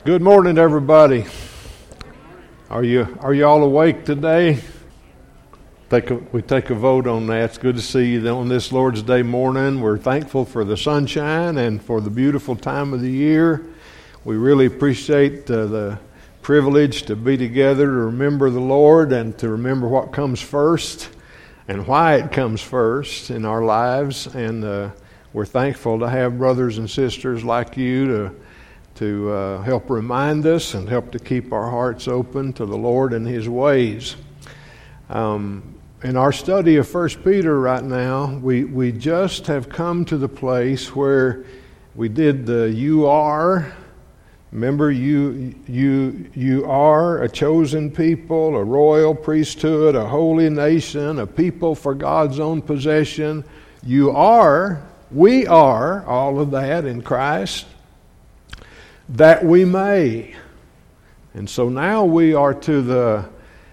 Good morning, everybody. Are you all awake today? We take a vote on that. It's good to see you on this Lord's Day morning. We're thankful for the sunshine and for the beautiful time of the year. We really appreciate the privilege to be together to remember the Lord and to remember what comes first and why it comes first in our lives. And we're thankful to have brothers and sisters like you to help remind us and help to keep our hearts open to the Lord and His ways. In our study of 1 Peter right now, we just have come to the place where we did the you are. Remember, you are a chosen people, a royal priesthood, a holy nation, a people for God's own possession. We are all of that in Christ, that we may. And so now we are to the,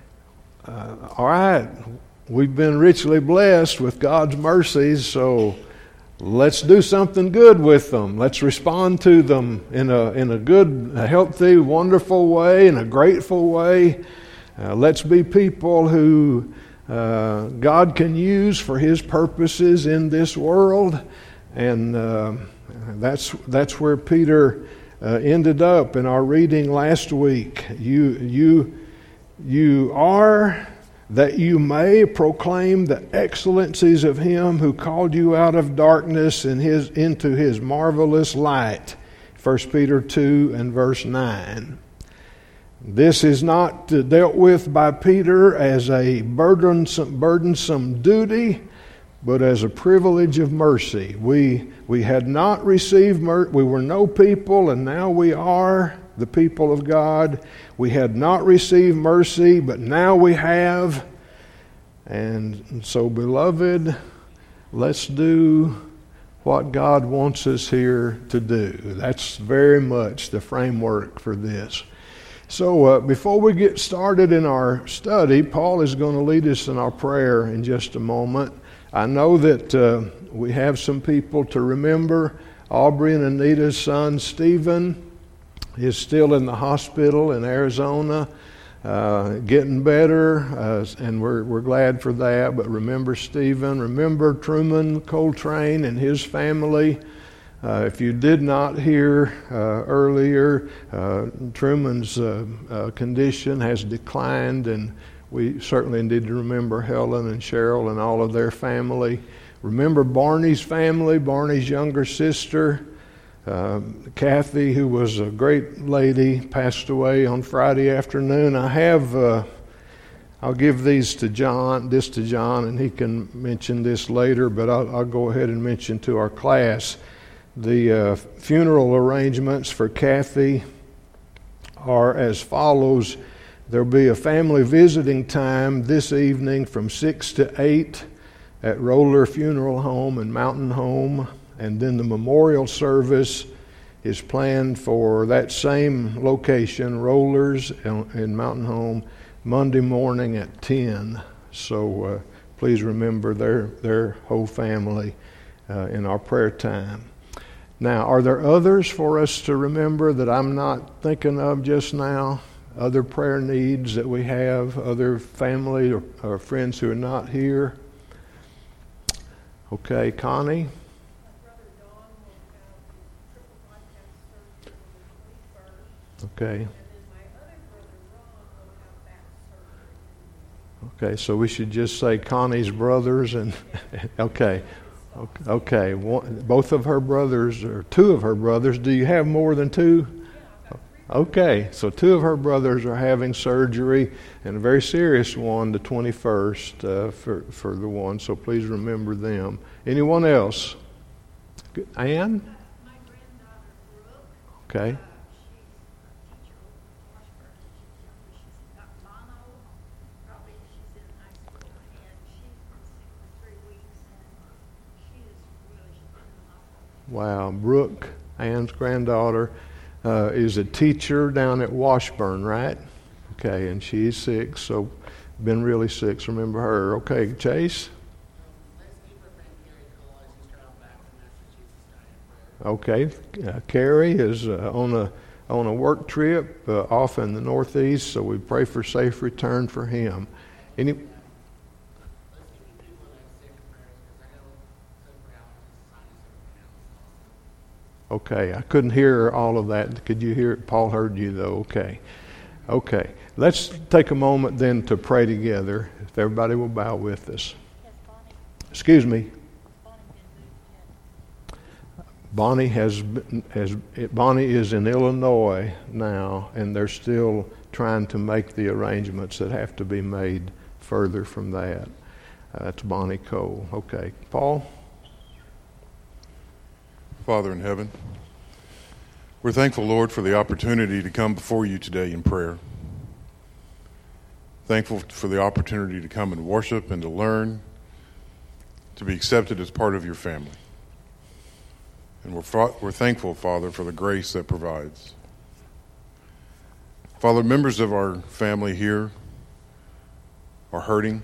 all right, we've been richly blessed with God's mercies, so let's do something good with them. Let's respond to them in a good, a healthy, wonderful way, in a grateful way. Let's be people who God can use for His purposes in this world. And that's where Peter ended up in our reading last week. You are that you may proclaim the excellencies of Him who called you out of darkness into His marvelous light. 1 Peter 2 and verse 9. This is not dealt with by Peter as a burdensome duty, but as a privilege of mercy. We had not received mercy. We were no people, and now we are the people of God. We had not received mercy, but now we have. And so, beloved, let's do what God wants us here to do. That's very much the framework for this. So before we get started in our study, Paul is going to lead us in our prayer in just a moment. I know that we have some people to remember. Aubrey and Anita's son, Stephen, is still in the hospital in Arizona, getting better, and we're glad for that. But remember Stephen. Remember Truman Coltrane and his family. If you did not hear earlier, Truman's condition has declined, and we certainly need to remember Helen and Cheryl and all of their family. Remember Barney's family, Barney's younger sister, Kathy, who was a great lady, passed away on Friday afternoon. I'll give this to John, and he can mention this later, but I'll go ahead and mention to our class. The funeral arrangements for Kathy are as follows. There'll be a family visiting time this evening from 6 to 8 at Roller Funeral Home and Mountain Home. And then the memorial service is planned for that same location, Rollers and Mountain Home, Monday morning at 10. So please remember their whole family in our prayer time. Now, are there others for us to remember that I'm not thinking of just now? Other prayer needs that we have, other family or friends who are not here? Okay, Connie? Okay. Okay, so we should just say Connie's brothers and okay. Okay, both of her brothers, or two of her brothers. Do you have more than two? Okay, so two of her brothers are having surgery, and a very serious one, the 21st, for the one, so please remember them. Anyone else? Ann? My granddaughter, Brooke. Okay. She's got mono. Probably she's in high school, and she's been sick for 3 weeks, and she is really, she's been in the hospital. Wow, Brooke, Ann's granddaughter, is a teacher down at Washburn, right? Okay, and she's sick, so been really sick, so remember her. Okay, Chase? Okay, Carrie is on on a work trip off in the Northeast, so we pray for safe return for him. Okay, I couldn't hear all of that. Could you hear it? Paul heard you, though. Okay. Let's take a moment then to pray together, if everybody will bow with us. Excuse me. Bonnie is in Illinois now, and they're still trying to make the arrangements that have to be made further from that. That's Bonnie Cole. Okay. Paul? Father in heaven, we're thankful, Lord, for the opportunity to come before you today in prayer. Thankful for the opportunity to come and worship and to learn, to be accepted as part of your family. And we're thankful, Father, for the grace that provides. Father, members of our family here are hurting.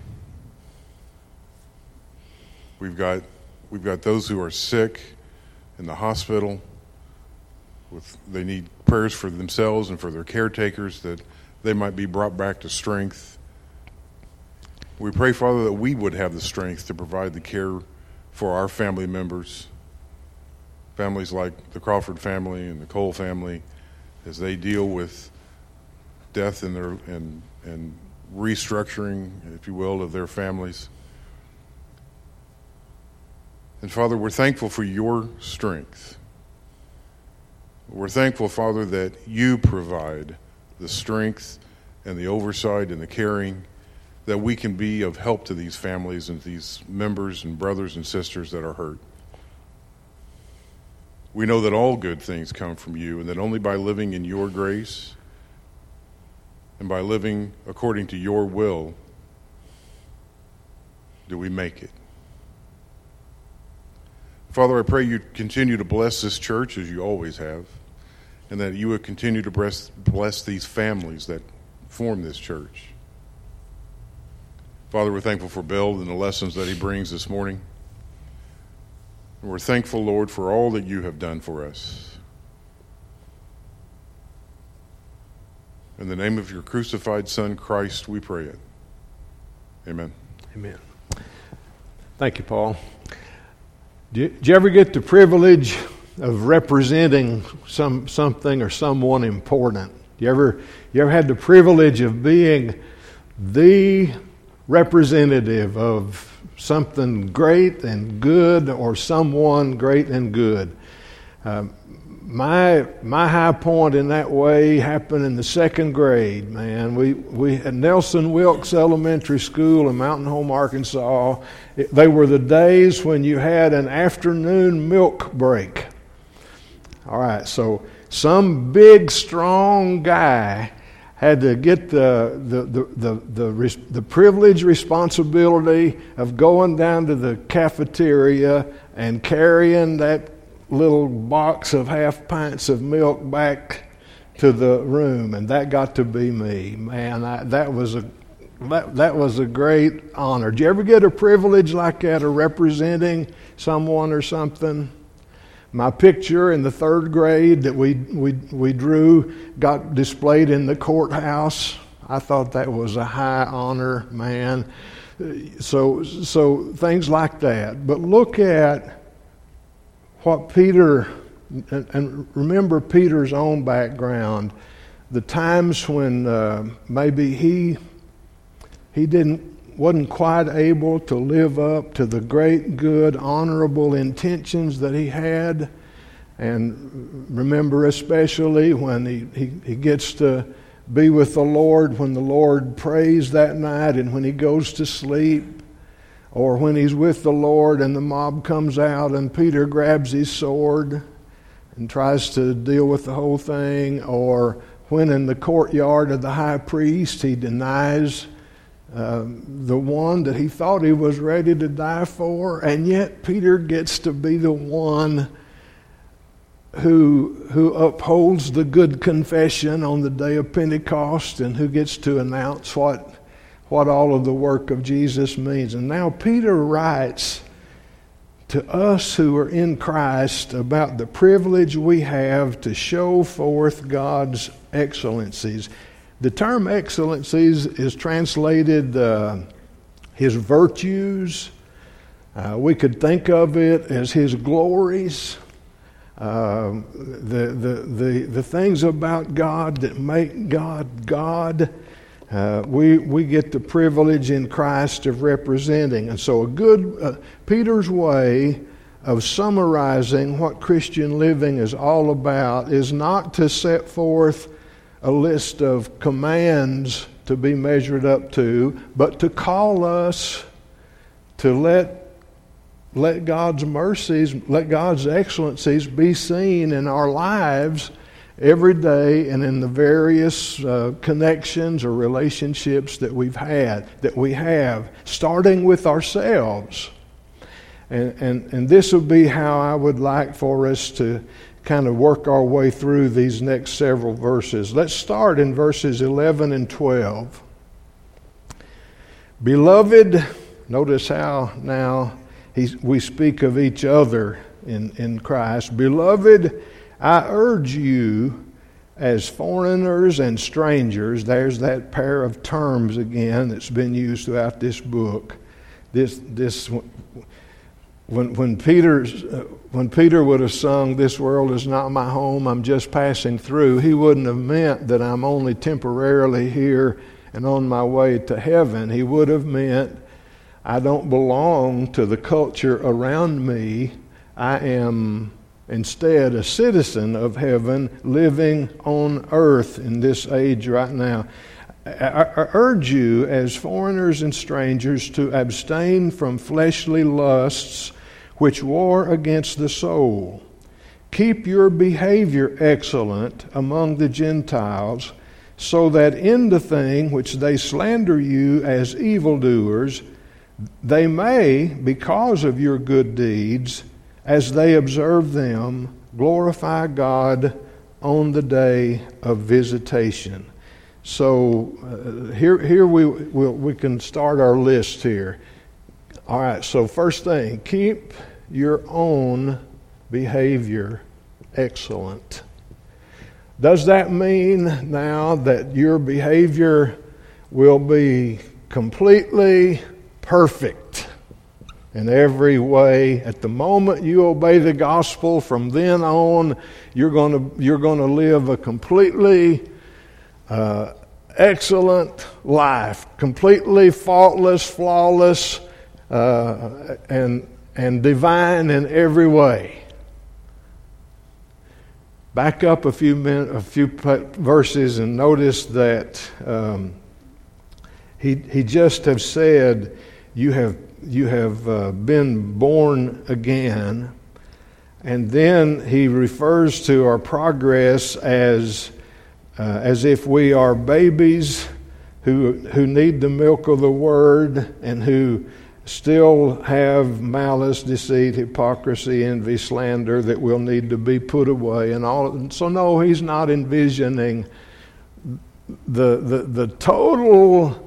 We've got those who are sick in the hospital. They need prayers for themselves and for their caretakers, that they might be brought back to strength. We pray, Father, that we would have the strength to provide the care for our family members, families like the Crawford family and the Cole family, as they deal with death and restructuring, if you will, of their families. And Father, we're thankful for your strength. We're thankful, Father, that you provide the strength and the oversight and the caring, that we can be of help to these families and these members and brothers and sisters that are hurt. We know that all good things come from you, and that only by living in your grace and by living according to your will do we make it. Father, I pray you continue to bless this church as you always have, and that you would continue to bless these families that form this church. Father, we're thankful for Bill and the lessons that he brings this morning. And we're thankful, Lord, for all that you have done for us. In the name of your crucified Son, Christ, we pray it. Amen. Amen. Thank you, Paul. Did you ever get the privilege of representing something or someone important? You ever had the privilege of being the representative of something great and good, or someone great and good? My high point in that way happened in the second grade, man. We at Nelson Wilkes Elementary School in Mountain Home, Arkansas. They were the days when you had an afternoon milk break. All right, so some big, strong guy had to get the privileged responsibility of going down to the cafeteria and carrying that little box of half pints of milk back to the room, and that got to be me. Man, that was a great honor. Did you ever get a privilege like that of representing someone or something? My picture in the third grade that we drew got displayed in the courthouse. I thought that was a high honor, man. So things like that. But look at what Peter, and remember Peter's own background, the times when maybe he wasn't quite able to live up to the great, good, honorable intentions that he had. And remember especially when he gets to be with the Lord, when the Lord prays that night and when he goes to sleep, or when he's with the Lord and the mob comes out and Peter grabs his sword and tries to deal with the whole thing, or when in the courtyard of the high priest he denies the one that he thought he was ready to die for, and yet Peter gets to be the one who upholds the good confession on the day of Pentecost, and who gets to announce what all of the work of Jesus means. And now Peter writes to us who are in Christ about the privilege we have to show forth God's excellencies. The term excellencies is translated His virtues. We could think of it as His glories. The things about God that make God God. We get the privilege in Christ of representing. And so Peter's way of summarizing what Christian living is all about is not to set forth a list of commands to be measured up to, but to call us to let God's mercies, let God's excellencies be seen in our lives every day and in the various connections or relationships that we have, starting with ourselves. And this would be how I would like for us to kind of work our way through these next several verses. Let's start in verses 11 and 12. Beloved, notice how now we speak of each other in Christ. Beloved, I urge you as foreigners and strangers, there's that pair of terms again that's been used throughout this book. When Peter would have sung, "This world is not my home, I'm just passing through," he wouldn't have meant that I'm only temporarily here and on my way to heaven. He would have meant I don't belong to the culture around me. I am instead a citizen of heaven living on earth in this age right now. I urge you as foreigners and strangers to abstain from fleshly lusts which war against the soul. Keep your behavior excellent among the Gentiles, so that in the thing which they slander you as evildoers, they may, because of your good deeds, as they observe them, glorify God on the day of visitation. So here we can start our list here. All right, so first thing, keep your own behavior excellent. Does that mean now that your behavior will be completely perfect in every way? At the moment you obey the gospel, from then on, you're going to live a completely excellent life, completely faultless, flawless, and divine in every way. Back up a few verses and notice that he just have said, you have been born again, and then he refers to our progress as if we are babies who need the milk of the word and who still have malice, deceit, hypocrisy, envy, slander that will need to be put away and all. So no, he's not envisioning the total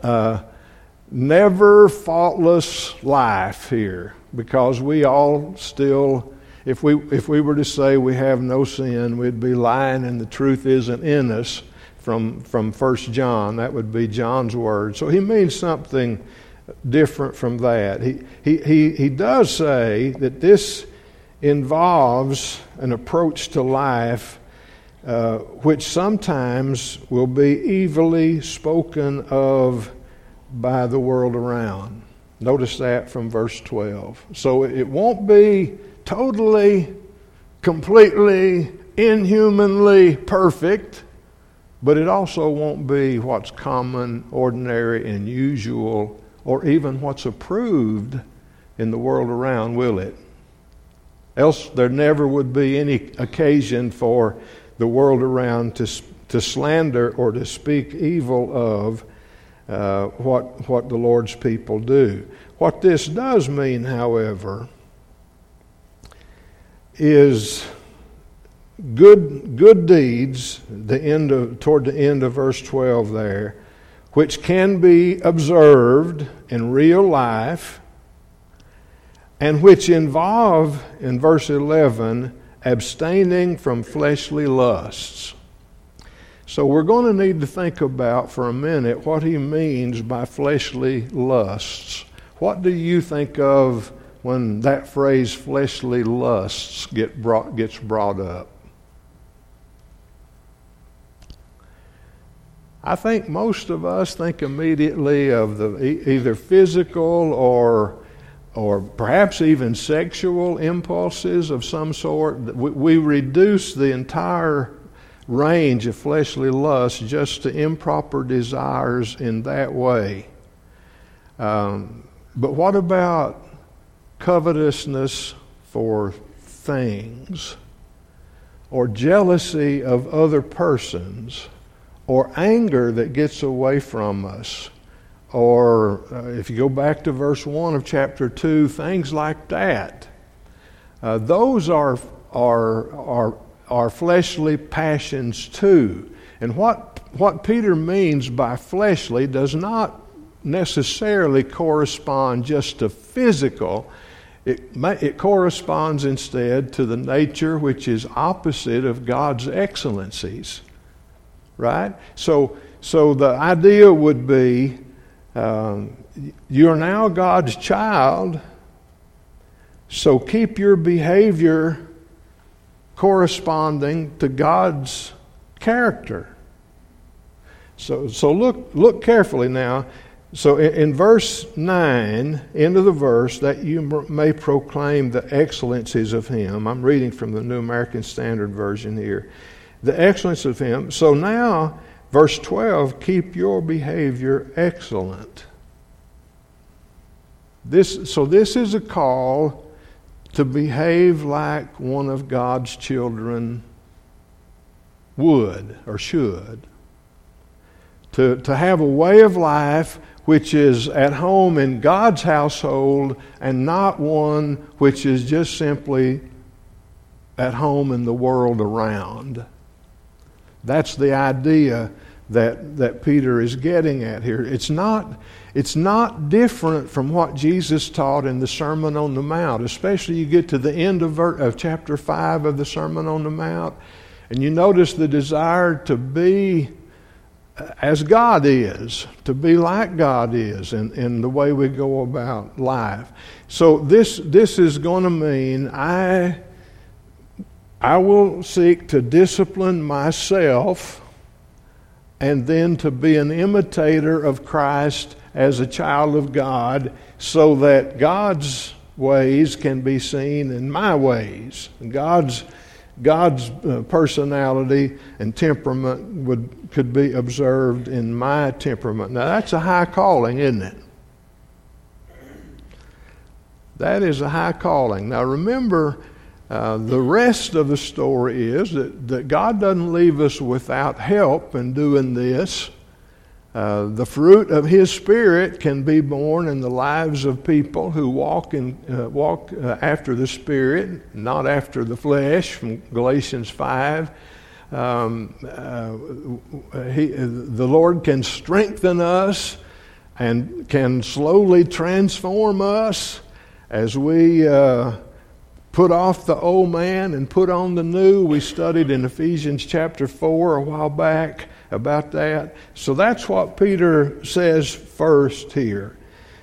never faultless life here, because we all still, if we were to say we have no sin, we'd be lying and the truth isn't in us from 1 John. That would be John's word. So he means something different from that. He does say that this involves an approach to life which sometimes will be evilly spoken of by the world around. Notice that from verse 12. So it won't be totally, completely, inhumanly perfect, but it also won't be what's common, ordinary, and usual, or even what's approved in the world around, will it? Else there never would be any occasion for the world around to slander or to speak evil of what the Lord's people do. What this does mean, however, is good deeds, toward the end of verse 12 there, which can be observed in real life, and which involve, in verse 11, abstaining from fleshly lusts. So we're going to need to think about for a minute what he means by fleshly lusts. What do you think of when that phrase fleshly lusts gets brought up? I think most of us think immediately of the either physical or perhaps even sexual impulses of some sort. We reduce the entire range of fleshly lust just to improper desires in that way. But what about covetousness for things, or jealousy of other persons, or anger that gets away from us, or if you go back to verse 1 of chapter 2, things like that? Those are fleshly passions too. And what Peter means by fleshly does not necessarily correspond just to physical. It corresponds instead to the nature which is opposite of God's excellencies. Right? So the idea would be you're now God's child, so keep your behavior corresponding to God's character. So look carefully now. So in verse 9, end of the verse, that you may proclaim the excellencies of Him. I'm reading from the New American Standard Version here. The excellence of Him. So now, verse 12, keep your behavior excellent. This is a call to behave like one of God's children would or should. To have a way of life which is at home in God's household and not one which is just simply at home in the world around. That's the idea that Peter is getting at here. It's not different from what Jesus taught in the Sermon on the Mount, especially you get to the end of chapter 5 of the Sermon on the Mount, and you notice the desire to be as God is, to be like God is in the way we go about life. So this is going to mean I will seek to discipline myself and then to be an imitator of Christ as a child of God, so that God's ways can be seen in my ways. God's personality and temperament could be observed in my temperament. Now that's a high calling, isn't it? That is a high calling. Now remember, the rest of the story is that God doesn't leave us without help in doing this. The fruit of His Spirit can be born in the lives of people who walk after the Spirit, not after the flesh, from Galatians 5. The Lord can strengthen us and can slowly transform us as we put off the old man and put on the new. We studied in Ephesians chapter 4 a while back about that. So that's what Peter says first here.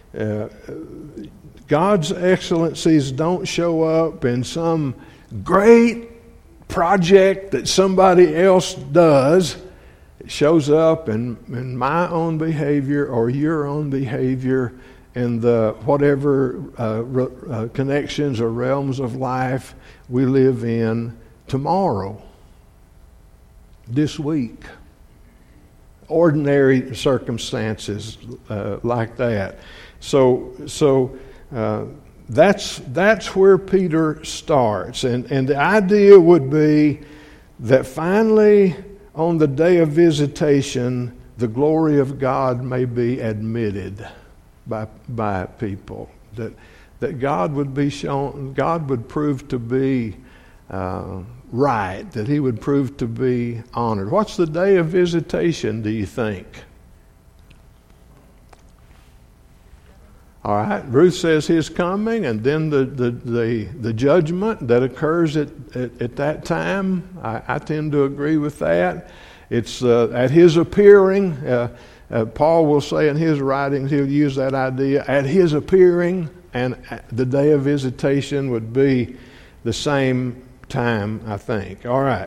God's excellencies don't show up in some great project that somebody else does. It shows up in my own behavior or your own behavior in the whatever connections or realms of life we live in tomorrow, this week. Ordinary circumstances like that. So that's where Peter starts, and the idea would be that finally on the day of visitation, the glory of God may be admitted by people, that God would be shown, God would prove to be right, that He would prove to be honored. What's the day of visitation, do you think? All right, Ruth says his coming, and then the judgment that occurs at that time. I tend to agree with that. It's at his appearing. Paul will say in his writings, he'll use that idea. At his appearing and the day of visitation would be the same time, I think. All right.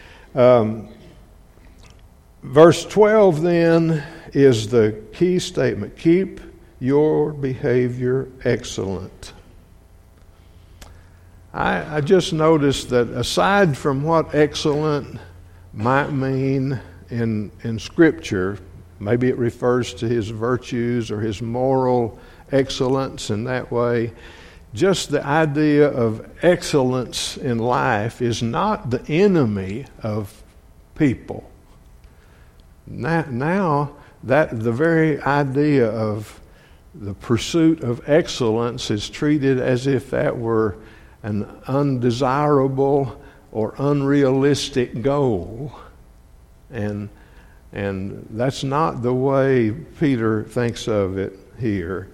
Verse 12 then is the key statement. Keep your behavior excellent. I just noticed that aside from what excellent might mean in Scripture, maybe it refers to his virtues or his moral excellence in that way, just the idea of excellence in life is not the enemy of people. Now that the very idea of the pursuit of excellence is treated as if that were an undesirable or unrealistic goal. And that's not the way Peter thinks of it here.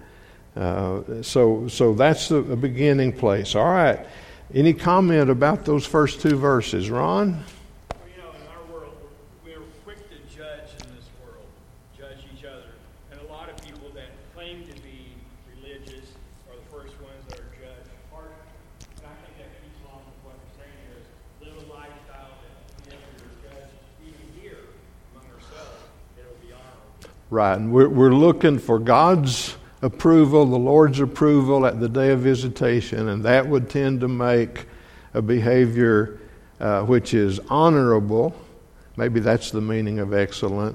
So that's the beginning place. All right. Any comment about those first two verses, Ron? Well, in our world, we're quick to judge in this world, judge each other. And a lot of people that claim to be religious are the first ones that are judged harshly. And I think that keeps along with what we're saying here is live a lifestyle that if we're judged even here among ourselves, it'll be honorable. Right. And we're looking for God's approval, the Lord's approval at the day of visitation, and that would tend to make a behavior which is honorable. Maybe that's the meaning of excellent.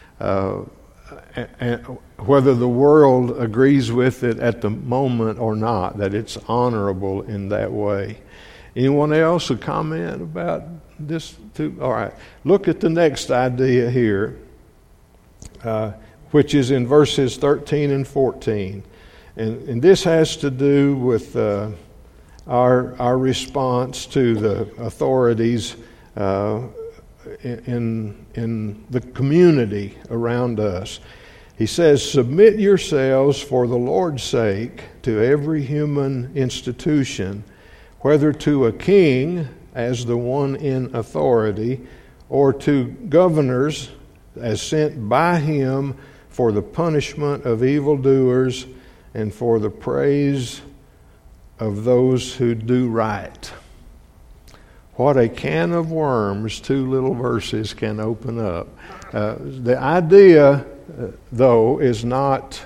And whether the world agrees with it at the moment or not, that it's honorable in that way. Anyone else a comment about this too? All right. Look at the next idea here. Which is in verses 13 and 14. And this has to do with our response to the authorities in the community around us. He says, "Submit yourselves for the Lord's sake to every human institution, whether to a king as the one in authority, or to governors as sent by him for the punishment of evildoers and for the praise of those who do right." What a can of worms 2 little verses can open up. The idea, though, is not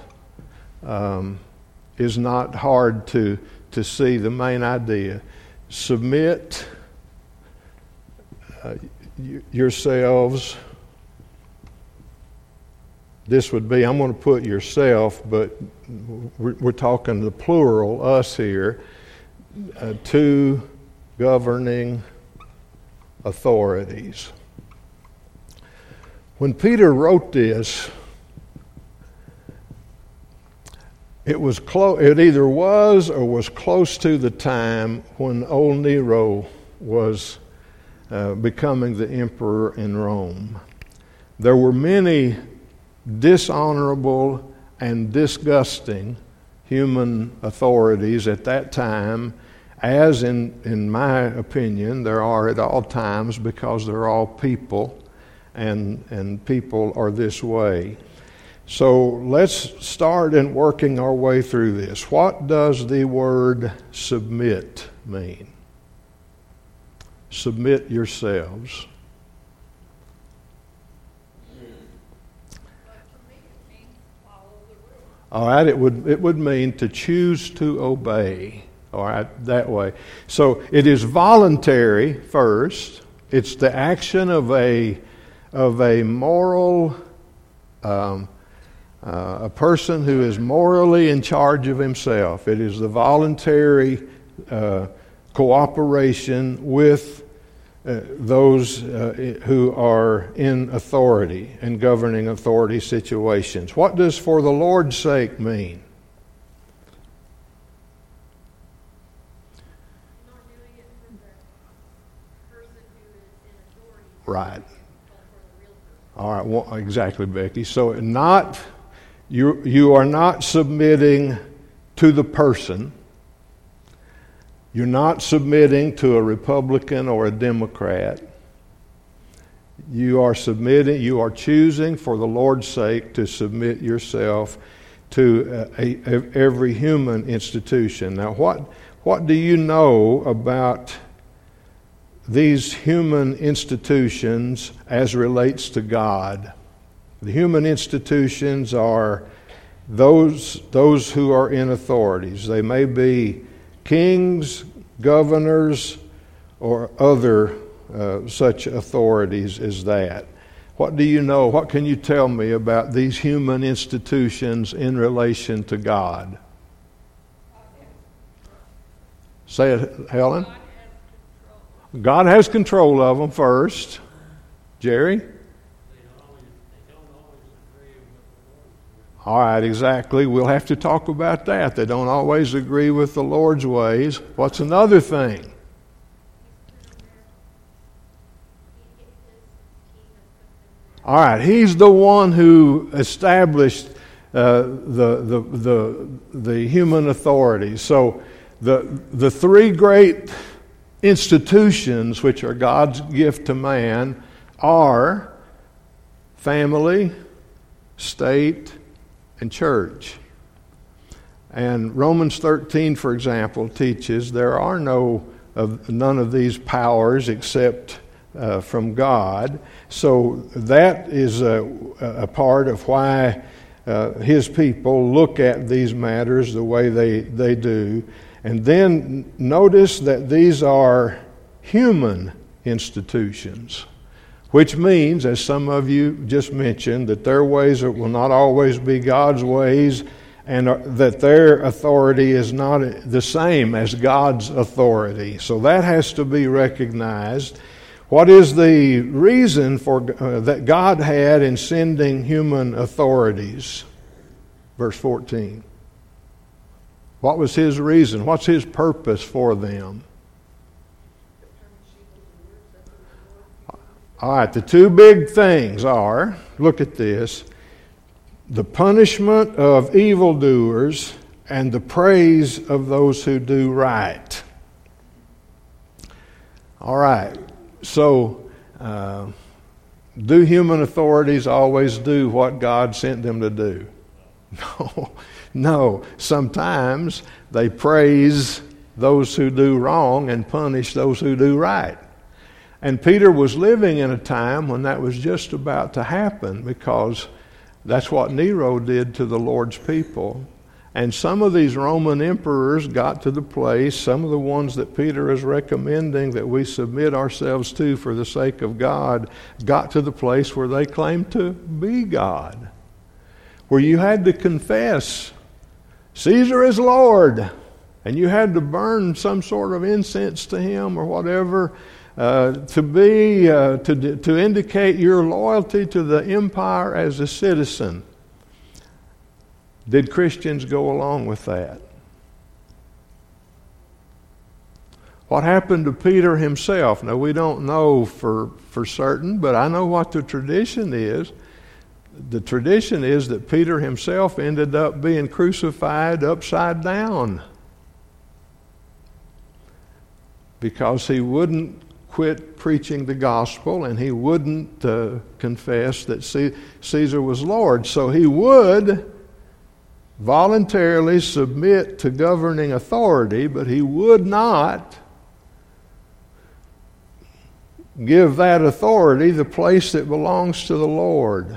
hard to see. The main idea: submit yourselves. This would be, I'm going to put yourself, but we're talking the plural, us here, to governing authorities. When Peter wrote this, it either was or was close to the time when old Nero was becoming the emperor in Rome. There were many dishonorable and disgusting human authorities at that time, as in my opinion there are at all times, because they're all people, and people are this way. So let's start in working our way through this. What does the word submit mean? Submit yourselves. All right, it would mean to choose to obey. All right, that way. So it is voluntary first. It's the action of a moral, a person who is morally in charge of himself. It is the voluntary cooperation with those who are in authority and governing authority situations. What does "for the Lord's sake" mean? Not doing it for the person who is in authority. Right. But for the real person. All right, well, exactly, Becky. So you are not submitting to the person. You're not submitting to a Republican or a Democrat. You are submitting, you are choosing for the Lord's sake to submit yourself to every human institution. Now, what do you know about these human institutions as relates to God? The human institutions are those who are in authorities. They may be kings, governors, or other such authorities as that. What do you know? What can you tell me about these human institutions in relation to God? Say it, Helen. God has control of them first. Jerry? All right, exactly. We'll have to talk about that. They don't always agree with the Lord's ways. What's another thing? All right, He's the one who established the human authority. So the three great institutions which are God's gift to man are family, state, and church. And Romans 13, for example, teaches there are none of these powers except from God. So that is a part of why His people look at these matters the way they do. And then notice that these are human institutions, which means, as some of you just mentioned, that their ways will not always be God's ways, and that their authority is not the same as God's authority. So that has to be recognized. What is the reason for that God had in sending human authorities? Verse 14. What was His reason? What's His purpose for them? All right, the two big things are, look at this, the punishment of evildoers and the praise of those who do right. All right, so do human authorities always do what God sent them to do? No. Sometimes they praise those who do wrong and punish those who do right. And Peter was living in a time when that was just about to happen, because that's what Nero did to the Lord's people. And some of these Roman emperors got to the place, some of the ones that Peter is recommending that we submit ourselves to for the sake of God, got to the place where they claimed to be God, where you had to confess Caesar is Lord, and you had to burn some sort of incense to him or whatever to indicate your loyalty to the empire as a citizen. Did Christians go along with that? What happened to Peter himself? Now, we don't know for certain, but I know what the tradition is. The tradition is that Peter himself ended up being crucified upside down because he wouldn't quit preaching the gospel and he wouldn't confess that Caesar was Lord. So he would voluntarily submit to governing authority, but he would not give that authority the place that belongs to the Lord.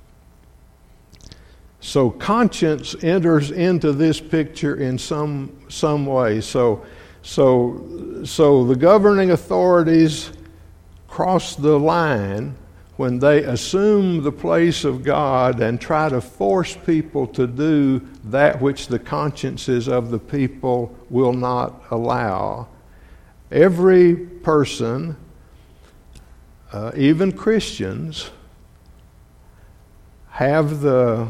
So conscience enters into this picture in some way. So the governing authorities cross the line when they assume the place of God and try to force people to do that which the consciences of the people will not allow. Every person, even Christians, have the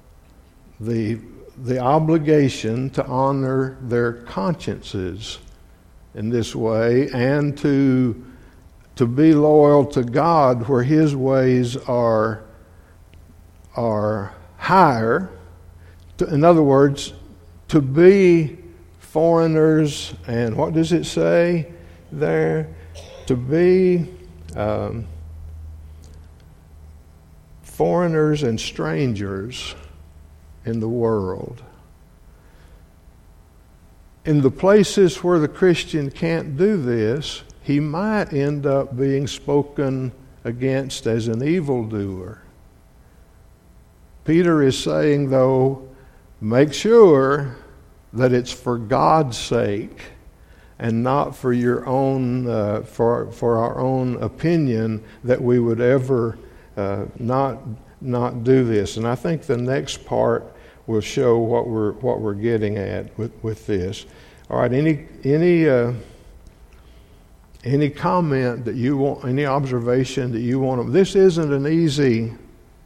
obligation to honor their consciences in this way and to be loyal to God where His ways are higher. In other words, to be foreigners, and what does it say there? To be foreigners and strangers in the world. In the places where the Christian can't do this, he might end up being spoken against as an evildoer. Peter is saying, though, make sure that it's for God's sake and not for your own, for our own opinion that we would ever not do this. And I think the next part will show what we're getting at with this. All right, any comment that you want, any observation that you want? This isn't an easy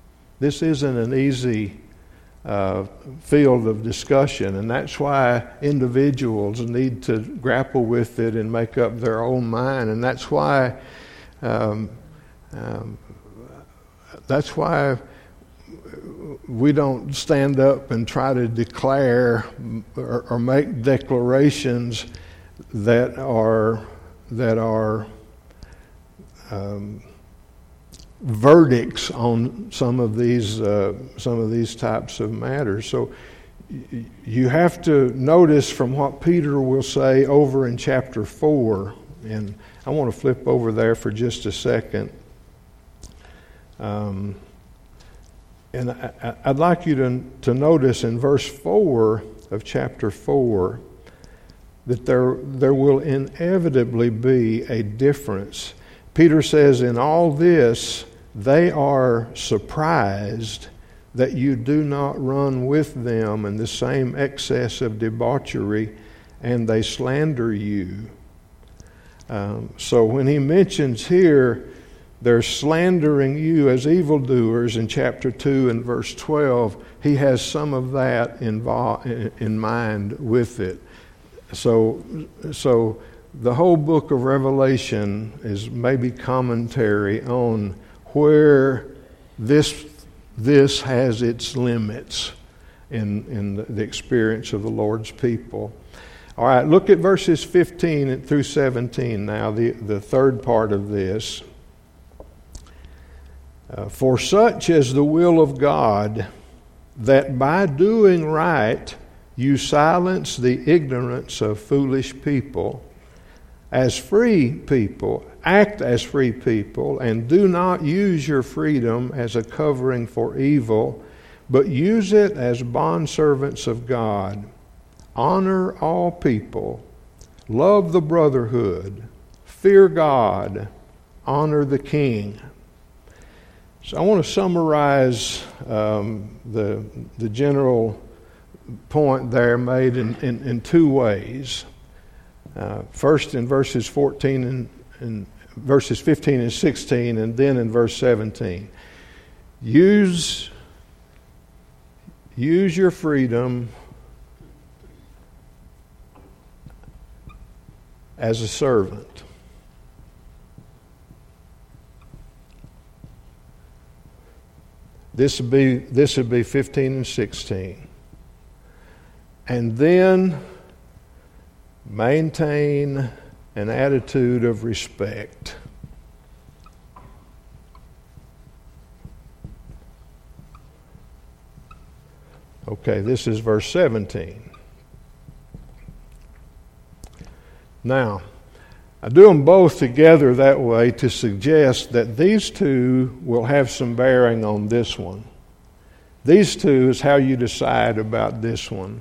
field of discussion, and that's why individuals need to grapple with it and make up their own mind, and that's why we don't stand up and try to declare or make declarations that are verdicts on some of these types of matters. So you have to notice from what Peter will say over in chapter 4, and I want to flip over there for just a second. And I'd like you to notice in verse 4 of chapter 4 that there will inevitably be a difference. Peter says, in all this, they are surprised that you do not run with them in the same excess of debauchery, and they slander you. So when he mentions here, they're slandering you as evildoers in chapter 2 and verse 12, he has some of that in mind with it. So the whole book of Revelation is maybe commentary on where this has its limits in the experience of the Lord's people. All right, look at verses 15 through 17 now, the third part of this. For such is the will of God, that by doing right you silence the ignorance of foolish people. As free people, act as free people, and do not use your freedom as a covering for evil, but use it as bondservants of God. Honor all people, love the brotherhood, fear God, honor the king. So I want to summarize the general point there made in two ways. First in verses 14 and verses 15 and 16, and then in verse 17. Use your freedom as a servant. This would be 15 and 16. And then maintain an attitude of respect. Okay, this is verse 17. Now, I do them both together that way to suggest that these two will have some bearing on this one. These two is how you decide about this one.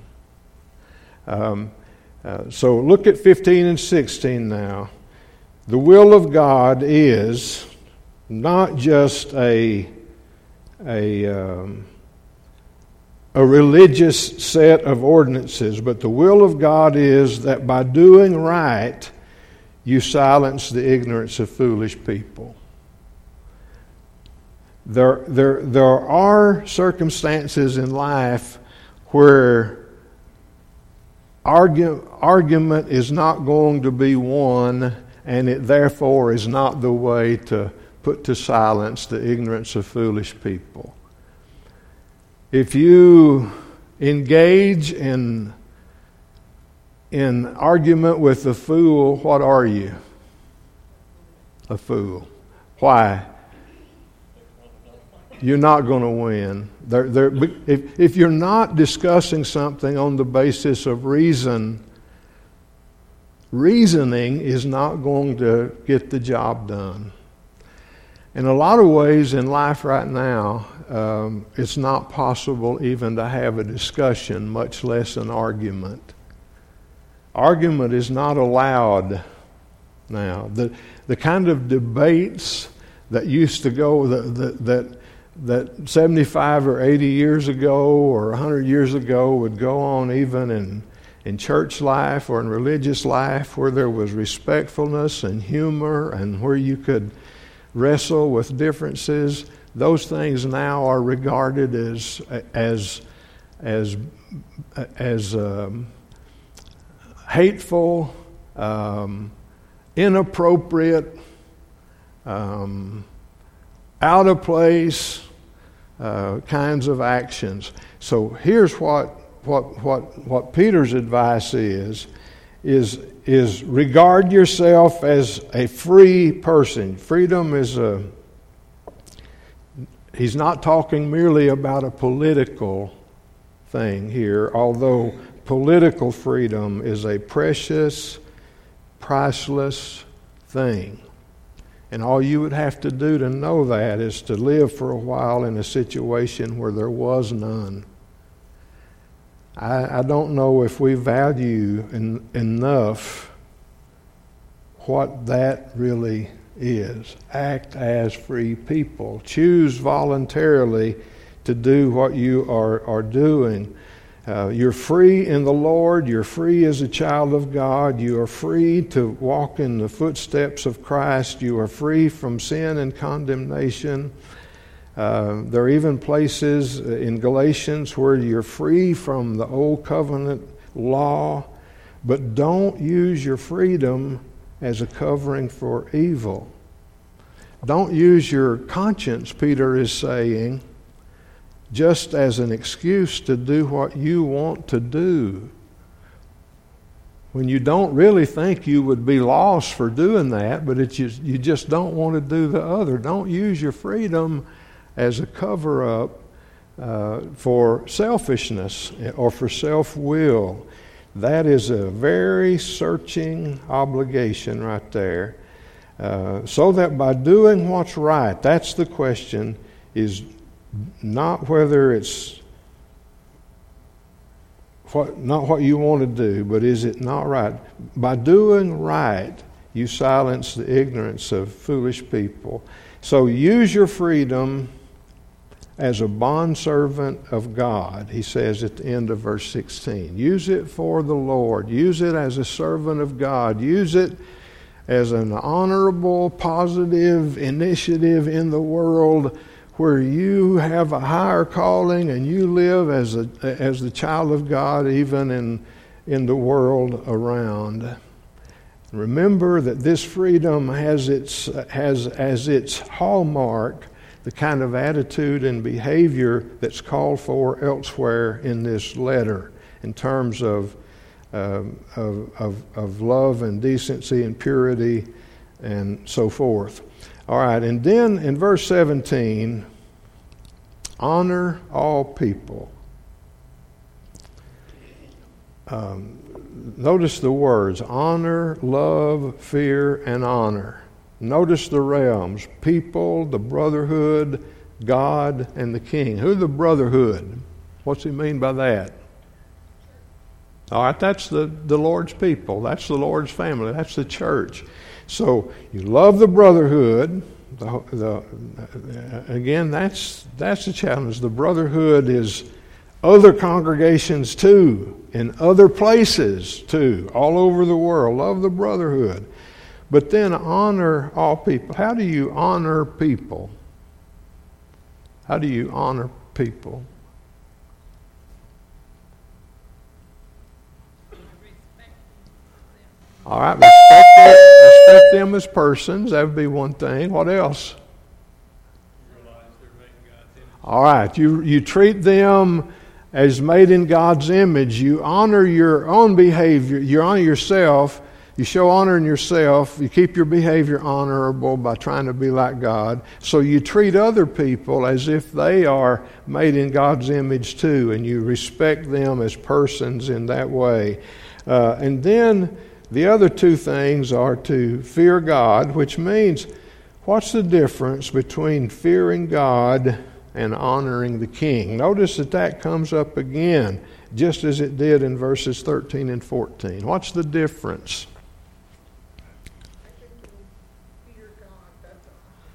So look at 15 and 16 now. The will of God is not just a religious set of ordinances, but the will of God is that by doing right, you silence the ignorance of foolish people. There are circumstances in life where argument is not going to be won, and it therefore is not the way to put to silence the ignorance of foolish people. If you engage in in argument with the fool, what are you? A fool. Why? You're not going to win. If you're not discussing something on the basis of reasoning is not going to get the job done. In a lot of ways in life right now, it's not possible even to have a discussion, much less an argument. Argument is not allowed now. The kind of debates that used to go, that 75 or 80 years ago or 100 years ago would go on even in church life or in religious life, where there was respectfulness and humor and where you could wrestle with differences, those things now are regarded as hateful, inappropriate, out of place kinds of actions. So here's what Peter's advice is regard yourself as a free person. Freedom is he's not talking merely about a political thing here, although political freedom is a precious, priceless thing. And all you would have to do to know that is to live for a while in a situation where there was none. I don't know if we value enough what that really is. Act as free people. Choose voluntarily to do what you are doing. You're free in the Lord. You're free as a child of God. You are free to walk in the footsteps of Christ. You are free from sin and condemnation. There are even places in Galatians where you're free from the old covenant law, but don't use your freedom as a covering for evil. Don't use your conscience, Peter is saying, just as an excuse to do what you want to do. When you don't really think you would be lost for doing that, but you just don't want to do the other. Don't use your freedom as a cover-up for selfishness or for self-will. That is a very searching obligation right there. So that by doing what's right, that's the question, is not whether it's not what you want to do, but is it not right? By doing right, you silence the ignorance of foolish people. So use your freedom as a bondservant of God, he says at the end of verse 16. Use it for the Lord. Use it as a servant of God. Use it as an honorable, positive initiative in the world where you have a higher calling and you live as the child of God even in the world around. Remember that this freedom has as its hallmark the kind of attitude and behavior that's called for elsewhere in this letter in terms of love and decency and purity and so forth. All right, and then in verse 17, honor all people. Notice the words, honor, love, fear, and honor. Notice the realms, people, the brotherhood, God, and the king. Who the brotherhood? What's he mean by that? All right, that's the Lord's people. That's the Lord's family. That's the church. So you love the brotherhood. Again, that's the challenge. The brotherhood is other congregations too, in other places too, all over the world. Love the brotherhood. But then honor all people. How do you honor people? How do you honor people? All right, respect them as persons. That would be one thing. What else? All right, you treat them as made in God's image, you honor your own behavior, you honor yourself, you show honor in yourself, you keep your behavior honorable by trying to be like God. So you treat other people as if they are made in God's image too, and you respect them as persons in that way. And then the other two things are to fear God, which means, what's the difference between fearing God and honoring the king? Notice that comes up again, just as it did in verses 13 and 14. What's the difference? I think in fear God, that's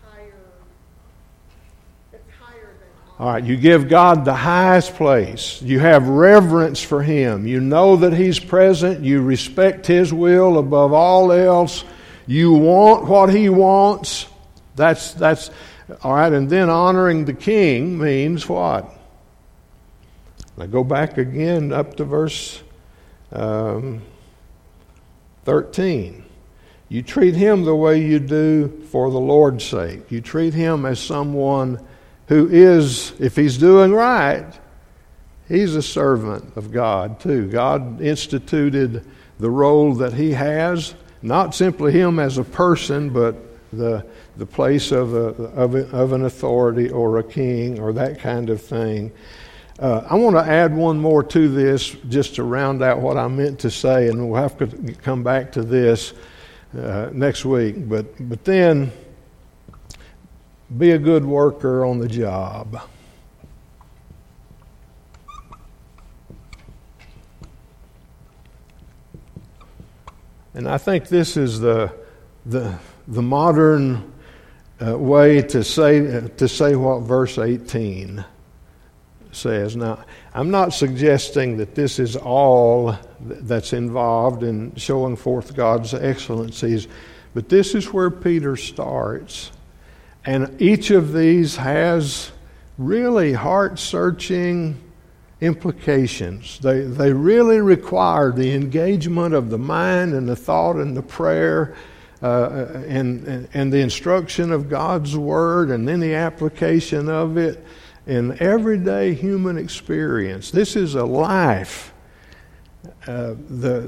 it's higher than honor. All right, you give God the highest place. You have reverence for Him. You know that He's present. You respect His will above all else. You want what He wants. That's all right. And then honoring the king means what? Now go back again up to verse 13. You treat him the way you do for the Lord's sake. You treat him as someone who is, if he's doing right, he's a servant of God too. God instituted the role that he has, not simply him as a person, but the place of an authority or a king or that kind of thing. I want to add one more to this just to round out what I meant to say, and we'll have to come back to this next week. But then, be a good worker on the job. And I think this is the modern way to say what verse 18 says. Now, I'm not suggesting that this is all that's involved in showing forth God's excellencies, but this is where Peter starts. And each of these has really heart-searching implications. They really require the engagement of the mind and the thought and the prayer and the instruction of God's Word, and then the application of it in everyday human experience. This is a life. The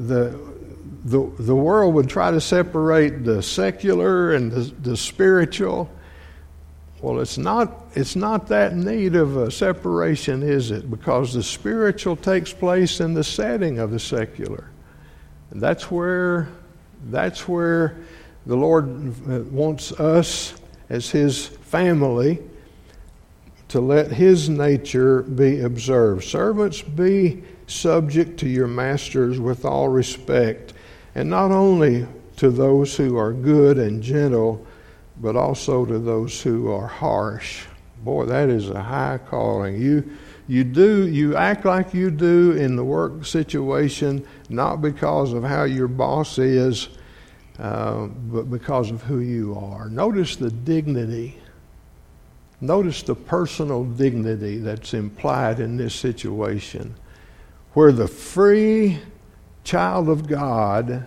world would try to separate the secular and the spiritual. Well, it's not that neat of a separation, is it? Because the spiritual takes place in the setting of the secular. And that's where the Lord wants us as His family to let His nature be observed. Servants, be subject to your masters with all respect, and not only to those who are good and gentle, but also to those who are harsh. Boy, that is a high calling. You act like you do in the work situation, not because of how your boss is, but because of who you are. Notice the dignity. Notice the personal dignity that's implied in this situation, where the free child of God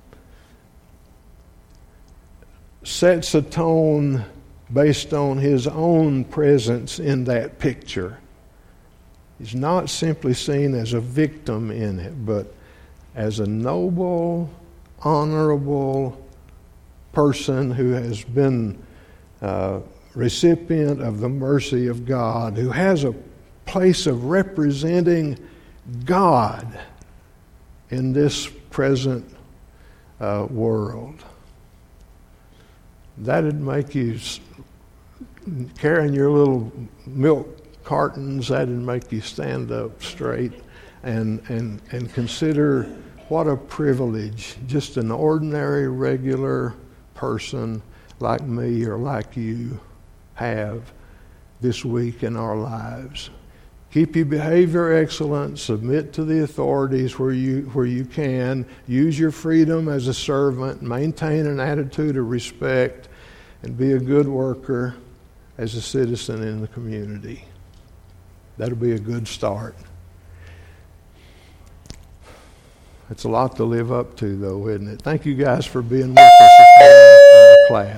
sets a tone based on his own presence in that picture. He's not simply seen as a victim in it, but as a noble, honorable person who has been recipient of the mercy of God, who has a place of representing God in this present world. That'd make you, carrying your little milk cartons, that'd make you stand up straight and consider what a privilege just an ordinary, regular person like me or like you have this week in our lives. Keep your behavior excellent. Submit to the authorities where you can. Use your freedom as a servant. Maintain an attitude of respect. And be a good worker as a citizen in the community. That'll be a good start. It's a lot to live up to, though, isn't it? Thank you guys for being with us this morning in our class.